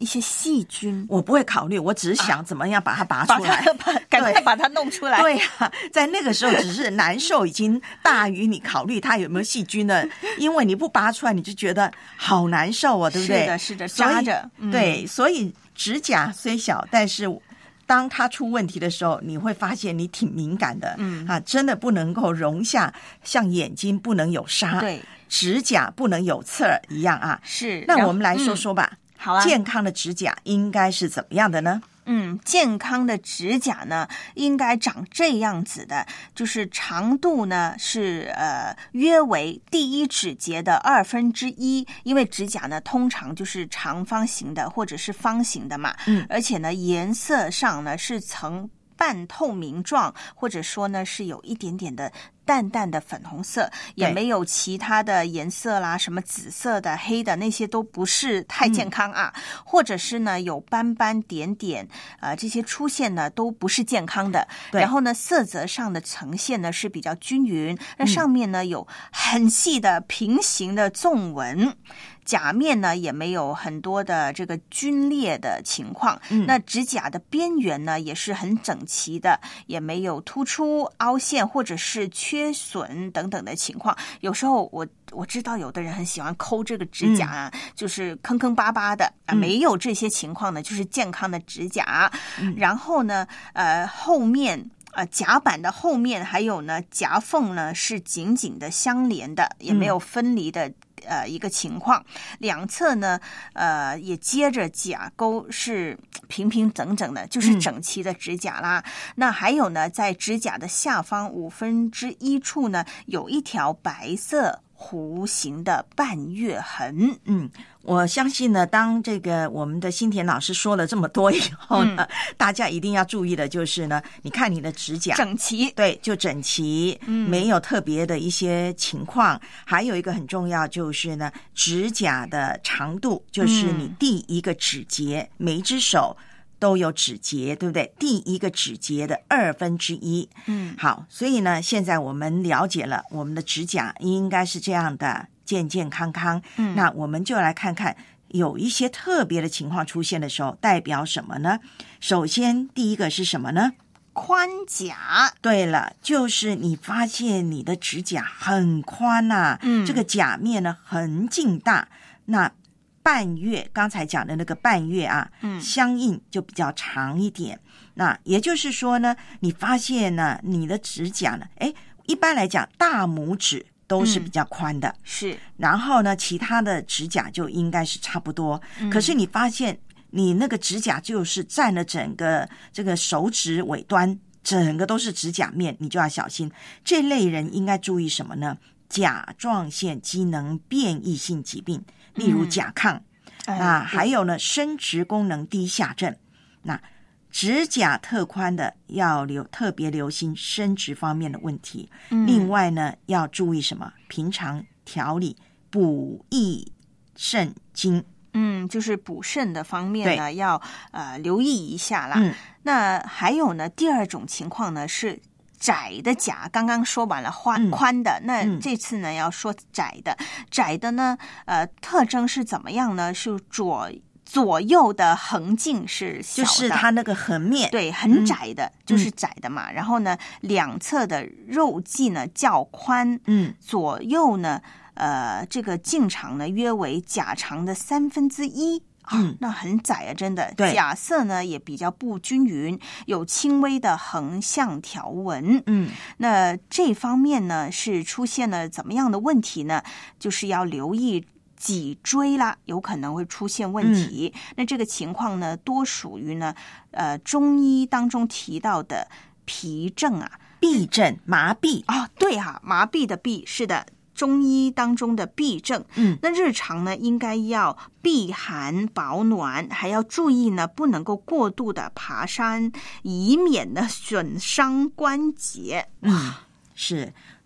一些细菌， 我不会考虑，我只是想怎么样把它拔出来， 把它赶快把它弄出来。 对呀、啊，在那个时候只是难受已经大于你考虑它有没有细菌了，因为你不拔出来，你就觉得好难受啊，对不对？ 是的，是的，扎着。 嗯、对，所以指甲虽小，但是当它出问题的时候，你会发现你挺敏感的，嗯啊，真的不能够容下，像眼睛不能有沙， 对， 指甲不能有刺儿一样啊。 是， 那我们来说说吧。嗯好啊， 健康的指甲应该是怎么样的呢？ 嗯，健康的指甲呢，应该长这样子的，就是长度呢是呃约为第一指节的二分之一，因为指甲呢通常就是长方形的或者是方形的嘛，嗯，而且呢颜色上呢是呈半透明状，或者说呢是有一点点的淡淡的粉红色，也没有其他的颜色啦，什么紫色的、黑的那些都不是太健康啊，嗯、或者是呢有斑斑点点，呃，这些出现呢都不是健康的。然后呢，色泽上的呈现呢是比较均匀，那上面呢、嗯、有很细的平行的纵纹。甲面呢也没有很多的这个皲裂的情况，嗯、那指甲的边缘呢也是很整齐的，也没有突出、凹陷或者是缺损等等的情况。有时候我我知道有的人很喜欢抠这个指甲啊，嗯、就是坑坑巴巴的啊，没有这些情况呢，就是健康的指甲。嗯、然后呢，呃，后面。呃，甲板的后面还有呢，夹缝呢是紧紧的相连的，也没有分离的、嗯、呃一个情况。两侧呢，呃也接着甲沟是平平整整的，就是整齐的指甲啦。嗯、那还有呢，在指甲的下方五分之一处呢，有一条白色弧形的半月痕。 嗯。我相信呢，当这个我们的新田老师说了这么多以后呢，嗯、大家一定要注意的就是呢，你看你的指甲整齐， 对，就整齐，嗯，没有特别的一些情况。还有一个很重要就是呢，指甲的长度，就是你第一个指节，嗯、每一只手都有指节，对不对？第一个指节的二分之一，嗯，好，所以呢，现在我们了解了我们的指甲应该是这样的。健健康康，嗯，那我们就来看看有一些特别的情况出现的时候代表什么呢？首先第一个是什么呢？ 宽甲。 对了，就是你发现你的指甲很宽啊，嗯，这个甲面呢很劲大，那半月刚才讲的那个半月啊，嗯，相应就比较长一点。那也就是说呢，你发现呢你的指甲呢，哎，一般来讲大拇指都是比较宽的， 嗯、是。 然后呢，其他的指甲就应该是差不多。嗯、可是你发现你那个指甲就是占了整个这个手指尾端，整个都是指甲面，你就要小心。这类人应该注意什么呢？甲状腺机能变异性疾病，例如甲亢。嗯、那还有呢，生殖功能低下症。那指甲特宽的要留特别留心生殖方面的问题，嗯、另外呢要注意什么？平常调理补益肾精， 嗯，就是补肾的方面呢要呃留意一下啦。 嗯、 那还有呢，第二种情况呢是窄的甲，刚刚说完了宽宽的，嗯、那这次呢要说窄的，窄的呢呃特征是怎么样呢？是左。左右的横径是小的， 就是它那个横面， 对，很窄的，嗯、就是窄的嘛。然后呢，两侧的肉际呢较宽，嗯，左右呢，呃，这个径长呢约为甲长的三分之一。嗯，那很窄啊，真的。 对， 甲色呢也比较不均匀，有轻微的横向条纹。 嗯， 那这方面呢是出现了怎么样的问题呢？就是要留意脊椎啦，有可能会出现问题。嗯、那这个情况呢，多属于呢，呃，中医当中提到的皮症啊， 痹症、麻痹啊、哦，对哈、啊，麻痹的痹，是的，中医当中的痹症。 嗯， 那日常呢，应该要避寒保暖，还要注意呢，不能够过度的爬山，以免呢损伤关节。 嗯，是。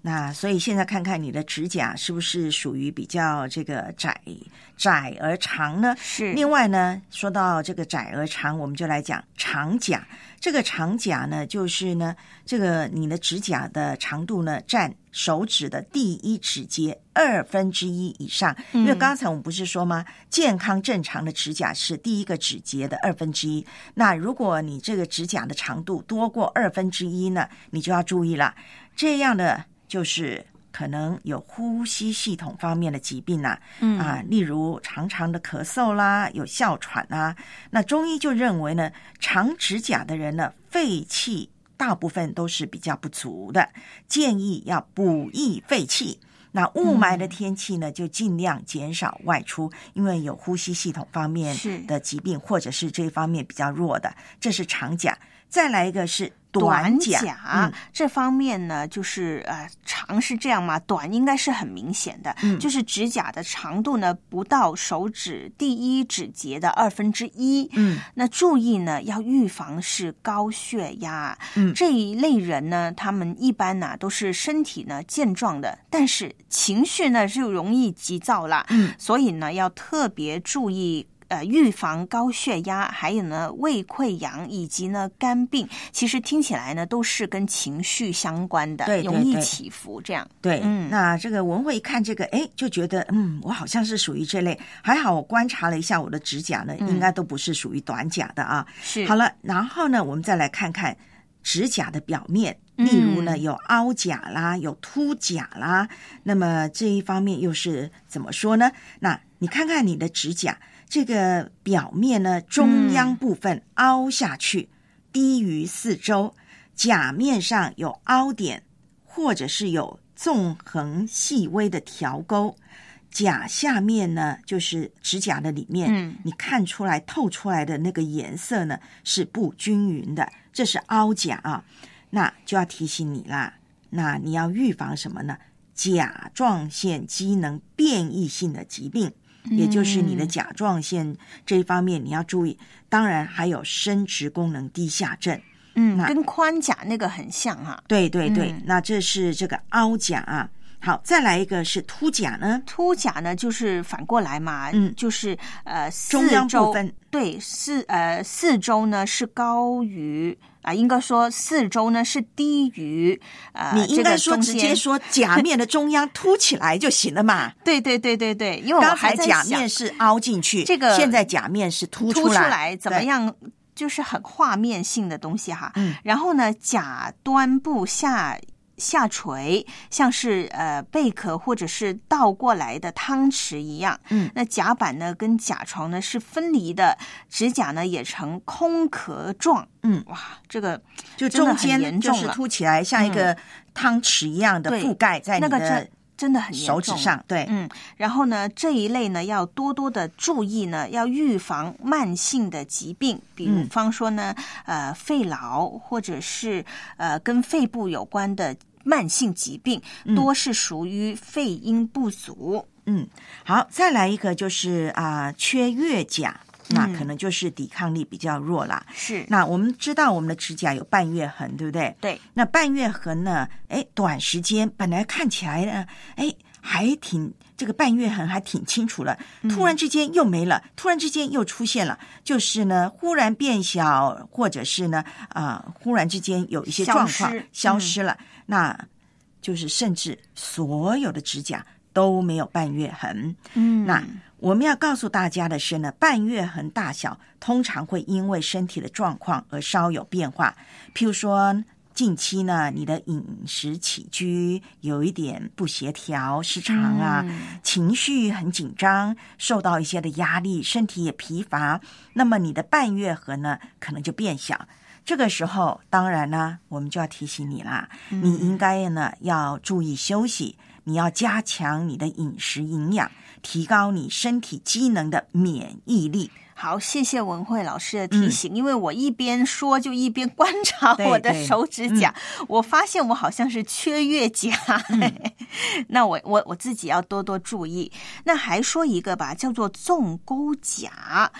那所以现在看看你的指甲是不是属于比较这个窄窄而长呢？ 是。 另外呢，说到这个窄而长，我们就来讲长甲。这个长甲呢，就是呢，这个你的指甲的长度呢，占手指的第一指节二分之一以上。因为刚才我们不是说吗？健康正常的指甲是第一个指节的二分之一。那如果你这个指甲的长度多过二分之一呢，你就要注意了。这样的就是可能有呼吸系统方面的疾病啊，嗯啊，例如长长的咳嗽啦，有哮喘啊。那中医就认为呢，长指甲的人呢，肺气大部分都是比较不足的，建议要补益肺气。那雾霾的天气呢，就尽量减少外出，因为有呼吸系统方面的疾病，或者是这方面比较弱的，这是长甲。再来一个是短甲， 短甲、嗯、这方面呢，就是呃，长是这样嘛，短应该是很明显的，嗯，就是指甲的长度呢不到手指第一指节的二分之一，嗯，那注意呢要预防是高血压，嗯，这一类人呢，他们一般呢都是身体呢健壮的，但是情绪呢是容易急躁啦，嗯，所以呢要特别注意。呃，预防高血压，还有呢胃溃疡以及呢肝病，其实听起来呢都是跟情绪相关的， 对对对， 容易起伏这样。 对，嗯，那这个文慧一看这个，哎，就觉得嗯，我好像是属于这类。还好我观察了一下我的指甲呢，嗯、应该都不是属于短甲的啊。 是。 好了，然后呢，我们再来看看指甲的表面。例如呢，有凹甲啦，有凸甲啦，那么这一方面又是怎么说呢？那你看看你的指甲。这个表面呢，中央部分凹下去，嗯、低于四周，甲面上有凹点，或者是有纵横细微的条沟。甲下面呢，就是指甲的里面，嗯、你看出来透出来的那个颜色呢是不均匀的，这是凹甲啊。那就要提醒你啦，那你要预防什么呢？甲状腺机能变异性的疾病。也就是你的甲状腺这一方面你要注意，当然还有生殖功能低下症， 嗯，跟宽甲那个很像哈、啊。 对对对、嗯，那这是这个凹甲啊。好，再来一个是凸甲呢？ 凸甲呢，就是反过来嘛，嗯，就是呃， 中央部分， 对，四呃四周呢是高于啊、呃，应该说四周呢是低于呃， 你应该说直接说甲面的中央凸起来就行了嘛。 对对对对对，因为我还在想， 刚才甲面是凹进去， 这个现在甲面是凸出来， 凸出来怎么样？就是很画面性的东西哈。嗯，然后呢，甲端部下。下垂，像是呃贝壳或者是倒过来的汤匙一样。嗯，那甲板呢跟甲床呢是分离的，指甲呢也呈空壳状。嗯，哇，这个就中间就是凸起来，像一个汤匙一样的覆盖在你的、那个真的很严重， 手指上，对， 嗯，然后呢，这一类呢要多多的注意呢，要预防慢性的疾病，比如方说呢，嗯、呃，肺痨或者是呃跟肺部有关的慢性疾病，多是属于肺阴不足。 嗯，好，再来一个就是啊、呃，缺月甲。那可能就是抵抗力比较弱啦。 是， 那我们知道我们的指甲有半月痕，对不对？ 对。 那半月痕呢？哎，短时间本来看起来呢，哎，还挺这个半月痕还挺清楚了，突然之间又没了，嗯、突然之间又出现了，就是呢，忽然变小，或者是呢，啊、呃，忽然之间有一些状况消失了，嗯、那就是甚至所有的指甲都没有半月痕。嗯，那。我们要告诉大家的是呢，半月痕大小通常会因为身体的状况而稍有变化。譬如说，近期呢，你的饮食起居有一点不协调、失常啊，嗯、情绪很紧张，受到一些的压力，身体也疲乏，那么你的半月痕呢，可能就变小。这个时候，当然呢，我们就要提醒你啦，嗯、你应该呢要注意休息，你要加强你的饮食营养。提高你身体机能的免疫力。 好，谢谢文慧老师的提醒、嗯、因为我一边说就一边观察我的手指甲，嗯、我发现我好像是缺月甲、嗯、那我我我自己要多多注意。那还说一个吧，叫做纵沟甲。嗯，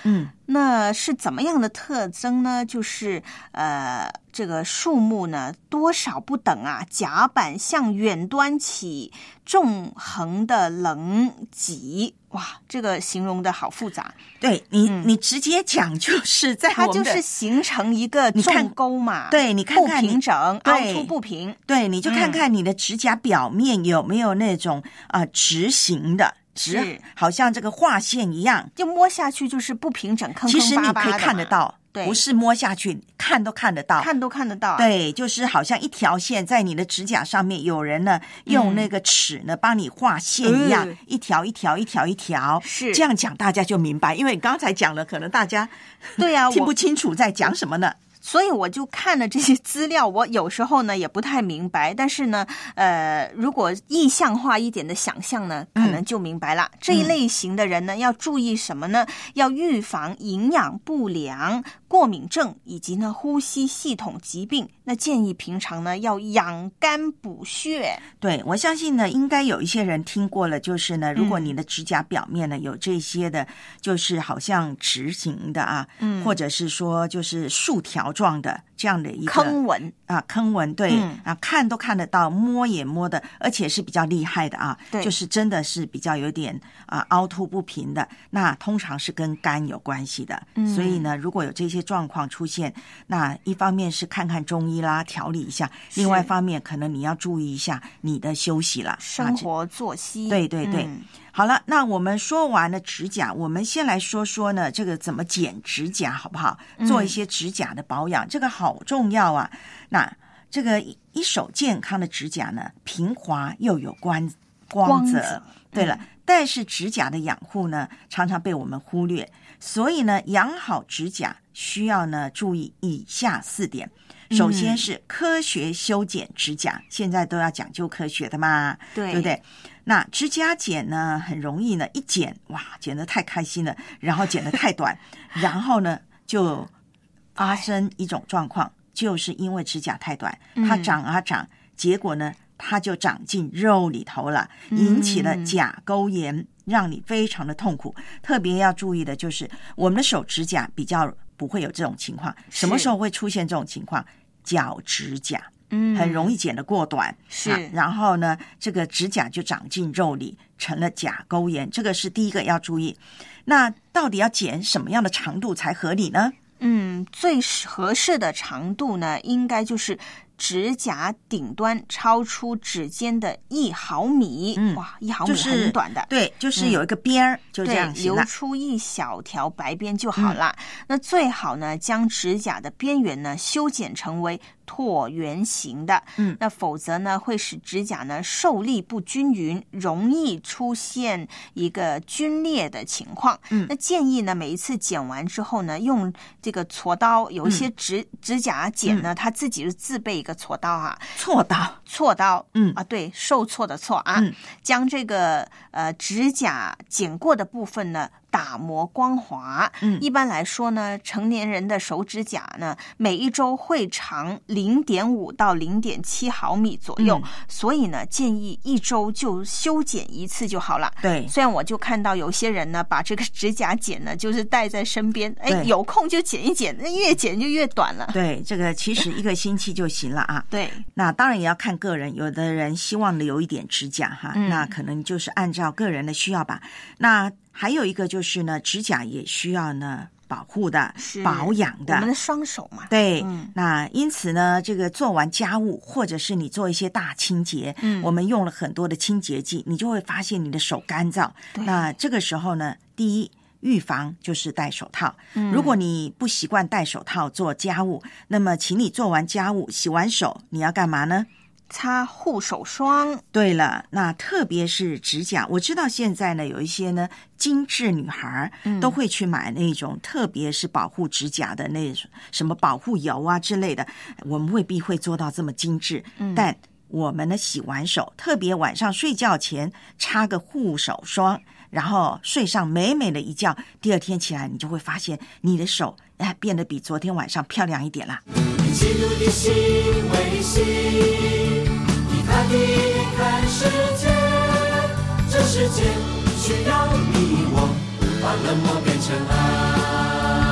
那是怎么样的特征呢？就是呃，这个树木呢多少不等啊，甲板向远端起，纵横的棱脊。哇，这个形容的好复杂。 对你、嗯，你直接讲就是在它就是形成一个纵沟嘛。 对，你看看不平整，凹凸不平。 对，你就看看你的指甲表面有没有那种啊、呃、直行的。直，好像这个画线一样， 就摸下去就是不平整，坑坑巴巴的。 其实你可以看得到，不是摸下去，看都看得到， 看都看得到。 对，就是好像一条线在你的指甲上面，有人呢用那个尺呢、嗯、帮你画线一样、嗯，一条一条一条一条。 是这样讲，大家就明白，因为你刚才讲了，可能大家对呀、啊、 听不清楚在讲什么呢。 所以我就看了这些资料，我有时候呢也不太明白，但是呢，呃，如果意象化一点的想象呢，可能就明白了。嗯、这一类型的人呢，要注意什么呢？要预防营养不良、过敏症以及呢呼吸系统疾病。那建议平常呢要养肝补血。 对，我相信呢，应该有一些人听过了，就是呢，如果你的指甲表面呢、嗯、有这些的，就是好像直行的啊，嗯，或者是说就是竖条状的这样的一个坑纹啊，坑纹对、嗯、啊，看都看得到，摸也摸的，而且是比较厉害的啊， 对， 就是真的是比较有点啊凹凸不平的，那通常是跟肝有关系的、嗯、所以呢，如果有这些状况出现，那一方面是看看中医啦，调理一下，另外一方面可能你要注意一下你的休息啦， 生活作息。 对对对、嗯，好了，那我们说完了指甲，我们先来说说呢，这个怎么剪指甲好不好？做一些指甲的保养，嗯、这个好重要啊。那这个一手健康的指甲呢，平滑又有光光泽。光泽对了、嗯，但是指甲的养护呢，常常被我们忽略，所以呢，养好指甲需要呢注意以下四点。首先是科学修剪指甲，嗯、现在都要讲究科学的嘛， 对， 对不对？那指甲剪呢，很容易呢，一剪哇，剪得太开心了，然后剪得太短，然后呢就发生一种状况，就是因为指甲太短，它长啊长，嗯、结果呢它就长进肉里头了，引起了甲沟炎，嗯、让你非常的痛苦。特别要注意的就是我们的手指甲比较不会有这种情况，什么时候会出现这种情况？脚指甲。嗯，很容易剪得过短， 是、 啊，然后呢，这个指甲就长进肉里，成了甲沟炎，这个是第一个要注意。那到底要剪什么样的长度才合理呢？ 嗯，最合适的长度呢，应该就是指甲顶端超出指尖的一毫米。嗯，哇，一毫米很短的， 就是、对，就是有一个边儿、嗯，就这样行了， 留出一小条白边就好了。嗯、那最好呢，将指甲的边缘呢修剪成为椭圆形的，嗯，那否则呢会使指甲呢受力不均匀，容易出现一个皲裂的情况。嗯，那建议呢每一次剪完之后呢，用这个锉刀，有一些指、嗯、指甲剪呢，它自己就自备一个锉刀啊， 锉刀， 锉刀， 嗯啊，对，受挫的挫啊，嗯、将这个呃指甲剪过的部分呢打磨光滑。嗯，一般来说呢，成年人的手指甲呢，每一周会长零点五到零点七毫米左右，嗯，所以呢，建议一周就修剪一次就好了。 对， 虽然我就看到有些人呢，把这个指甲剪呢，就是带在身边，哎，有空就剪一剪，越剪就越短了。 对，这个其实一个星期就行了啊。 对， 那当然也要看个人，有的人希望留一点指甲哈，嗯，那可能就是按照个人的需要吧。那还有一个就是呢，指甲也需要呢保护的、保养的。 我们的双手嘛。 对，嗯，那因此呢，这个做完家务或者是你做一些大清洁，嗯，我们用了很多的清洁剂，你就会发现你的手干燥。那这个时候呢，第一，预防就是戴手套。嗯，如果你不习惯戴手套做家务，那么请你做完家务、洗完手，你要干嘛呢？ 擦护手霜。对了，那特别是指甲，我知道现在呢有一些呢精致女孩都会去买那种，嗯，特别是保护指甲的那种什么保护油啊之类的，我们未必会做到这么精致，嗯，但我们呢洗完手，特别晚上睡觉前擦个护手霜，然后睡上美美的一觉，第二天起来你就会发现你的手哎变得比昨天晚上漂亮一点啦。 基督的心为心，以他的看世界，这世界需要你我，把冷漠变成爱。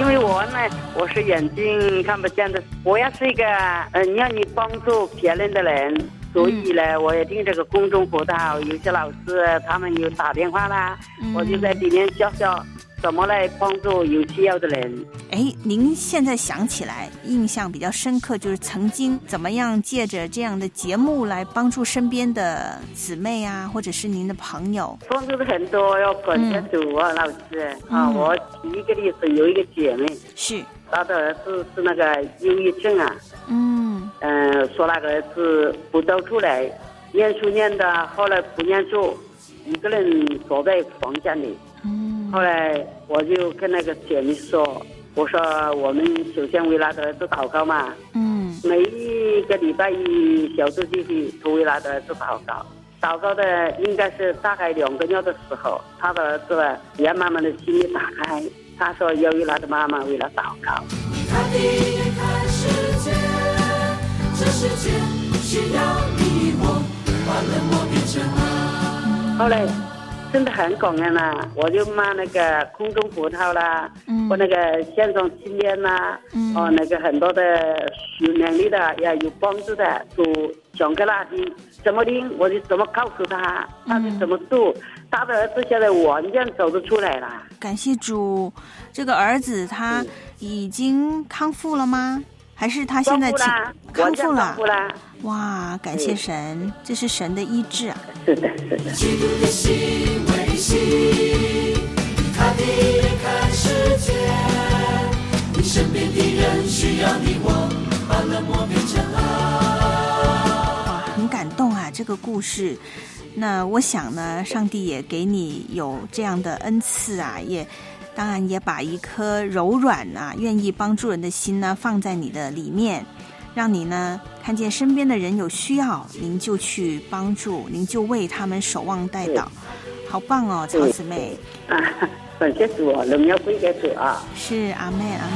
因为我呢，我是眼睛看不见的，我也是一个嗯愿意帮助别人的人，所以呢，我也听这个公众辅导，有些老师他们有打电话啦， 嗯、 我就在里面教教怎么来帮助有需要的人。 哎，您现在想起来印象比较深刻，就是曾经怎么样借着这样的节目来帮助身边的姊妹啊，或者是您的朋友？ 帮助的很多，要感谢主啊，老师、嗯、啊！我举一个例子，有一个姐妹是她的儿子是那个忧郁症啊， 嗯嗯、呃，说那个儿子不走出来，念书念的，后来不念书，一个人躲在房间里。 嗯， 后来我就跟那个姐妹说，我说我们首先为他的儿子祷告嘛， 嗯， 每一个礼拜一小组聚会都为他的儿子祷告，祷告的应该是大概两个月的时候，他的儿子也慢慢的心里打开，他说要为他的妈妈为他祷告。 你看地眼看世界，这世界需要你我，把冷漠变成爱。 后来真的很感恩啦，我就骂那个空中葡萄啦， 嗯， 或那个线上训练啦， 嗯， 哦，那个很多的有能力的也有帮助的，都讲给他听，怎么听我就怎么告诉他，他就怎么做，他的儿子现在完全走得出来了。 感谢主，这个儿子他已经康复了吗？还是他现在康复了？ 康复了！ 哇，感谢神，这是神的医治啊！ 是的，是的。 基督的心为心，他的眼看世界，你身边的人需要你我，把冷漠变成爱。 哇，很感动啊，这个故事。那我想呢，上帝也给你有这样的恩赐啊，也。当然也把一颗柔软啊愿意帮助人的心呢放在你的里面，让你呢看见身边的人有需要，您就去帮助，您就为他们守望代祷，好棒哦，曹姊妹啊！感谢主，荣耀归给主啊！ 是阿妹阿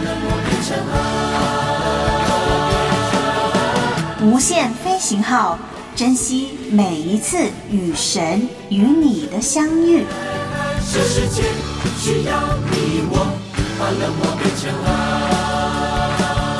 妹。无限飞行号，珍惜每一次与神与你的相遇。 这世界需要你我，把冷漠变成爱。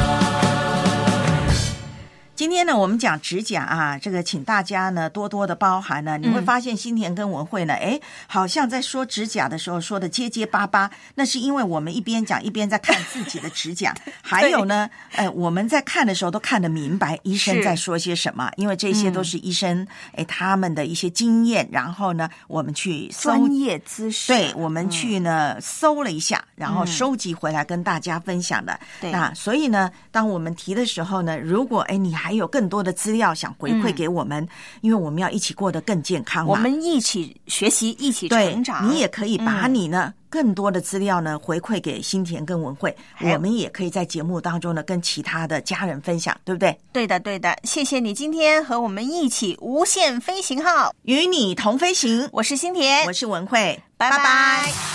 今天呢，我们讲指甲啊，这个请大家呢多多的包涵呢。你会发现新田跟文慧呢，哎、嗯，好像在说指甲的时候说的结结巴巴，那是因为我们一边讲一边在看自己的指甲。还有呢，呃，我们在看的时候都看得明白医生在说些什么，因为这些都是医生哎、嗯、他们的一些经验，然后呢，我们去搜专业知识， 对，我们去呢、嗯、搜了一下，然后收集回来跟大家分享的。 对、嗯， 那所以呢，当我们提的时候呢，如果哎你还有更多的资料想回馈给我们、嗯、因为我们要一起过得更健康嘛， 我们一起学习，一起成长。 你也可以把你呢、嗯、更多的资料呢回馈给新田跟文慧，我们也可以在节目当中呢跟其他的家人分享，对不对？ 对的对的，谢谢你今天和我们一起无限飞行号， 与你同飞行。 我是新田， 我是文慧， 拜拜。